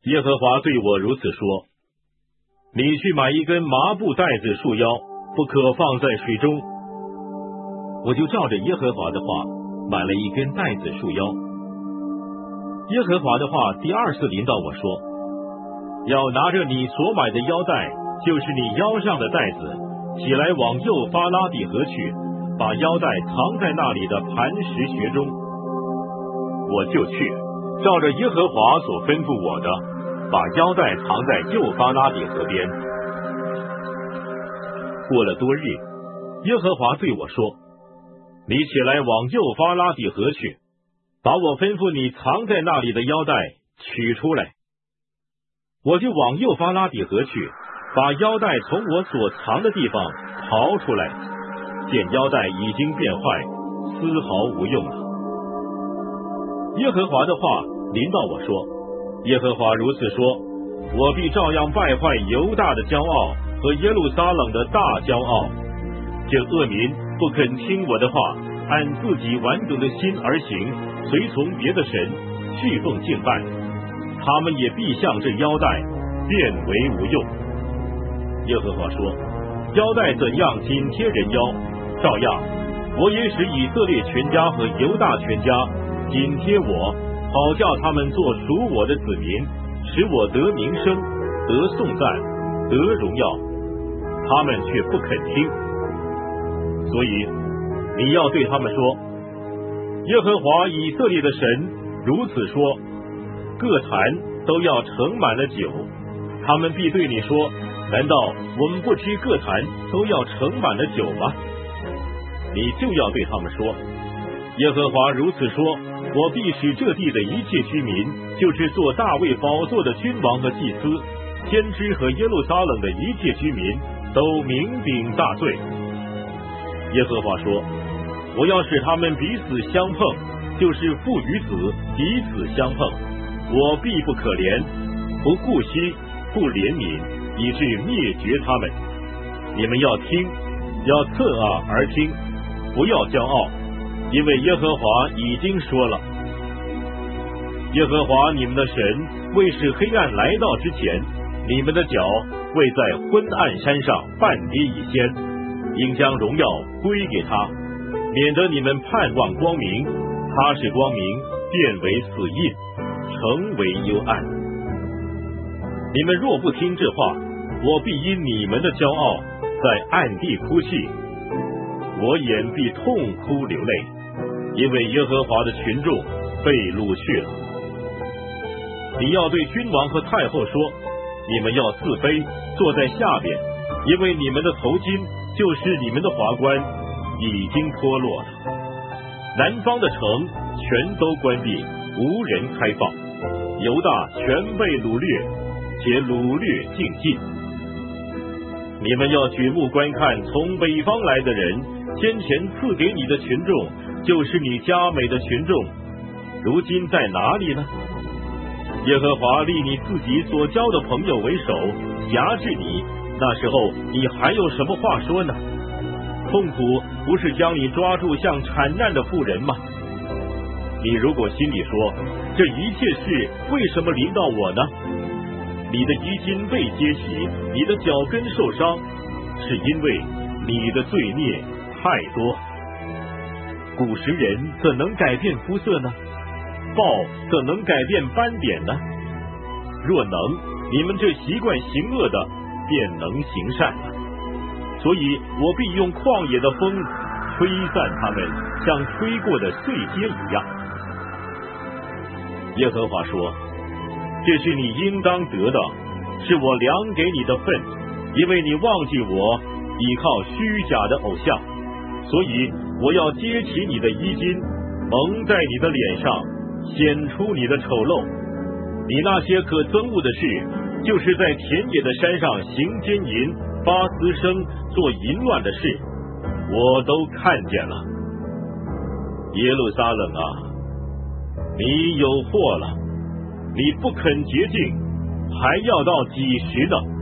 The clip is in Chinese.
耶和华对我如此说：你去买一根麻布带子束腰，不可放在水中。我就照着耶和华的话买了一根带子束腰。耶和华的话第二次临到我说：要拿着你所买的腰带，就是你腰上的带子，起来往幼发拉底河去，把腰带藏在那里的磐石穴中。我就去，照着耶和华所吩咐我的，把腰带藏在幼发拉底河边。过了多日，耶和华对我说：你起来往幼发拉底河去，把我吩咐你藏在那里的腰带取出来。我就往幼发拉底河去，把腰带从我所藏的地方刨出来，见腰带已经变坏，丝毫无用了。耶和华的话临到我说：耶和华如此说，我必照样败坏犹大的骄傲和耶路撒冷的大骄傲。这恶民不肯听我的话，按自己顽梗的心而行，随从别的神，侍奉敬拜，他们也必像这腰带变为无用。耶和华说：腰带怎样紧贴人腰，照样我也使以色列全家和犹大全家紧贴我，好叫他们做属我的子民，使我得名声，得颂赞，得荣耀。他们却不肯听。所以你要对他们说：耶和华以色列的神如此说，各坛都要盛满了酒。他们必对你说：难道我们不知各坛都要盛满了酒吗？你就要对他们说：耶和华如此说，我必使这地的一切居民，就是做大卫宝座的君王和祭司、先知和耶路撒冷的一切居民，都酩酊大醉。耶和华说：我要使他们彼此相碰，就是父与子彼此相碰，我必不可怜，不顾惜，不怜悯，以致灭绝他们。你们要听，要侧耳而听，不要骄傲，因为耶和华已经说了。耶和华你们的神为使黑暗来到之前，你们的脚未在昏暗山上半跌以先，应将荣耀归给他，免得你们盼望光明，他使光明变为死印，成为幽暗。你们若不听这话，我必因你们的骄傲在暗地哭泣，我眼必痛哭流泪，因为耶和华的群众被掳去了。你要对君王和太后说：你们要自卑，坐在下边，因为你们的头巾，就是你们的华冠，已经脱落了。南方的城全都关闭，无人开放，犹大全被掳掠，且掳掠尽尽。你们要举目观看从北方来的人，先前赐给你的群众，就是你佳美的群众，如今在哪里呢？耶和华立你自己所交的朋友为首，辖制你，那时候你还有什么话说呢？痛苦不是将你抓住像产难的妇人吗？你如果心里说，这一切事为什么临到我呢？你的衣襟被揭起，你的脚跟受伤，是因为你的罪孽太多。古时人怎能改变肤色呢？豹怎能改变斑点呢？若能，你们这习惯行恶的便能行善了。所以我必用旷野的风吹散他们，像吹过的碎秸一样。耶和华说：这是你应当得的，是我量给你的份，因为你忘记我，倚靠虚假的偶像，所以我要揭起你的衣襟，蒙在你的脸上，显出你的丑陋。你那些可憎恶的事，就是在田野的山上行奸淫，发私生，做淫乱的事，我都看见了。耶路撒冷啊，你有祸了！你不肯洁净，还要到几时呢？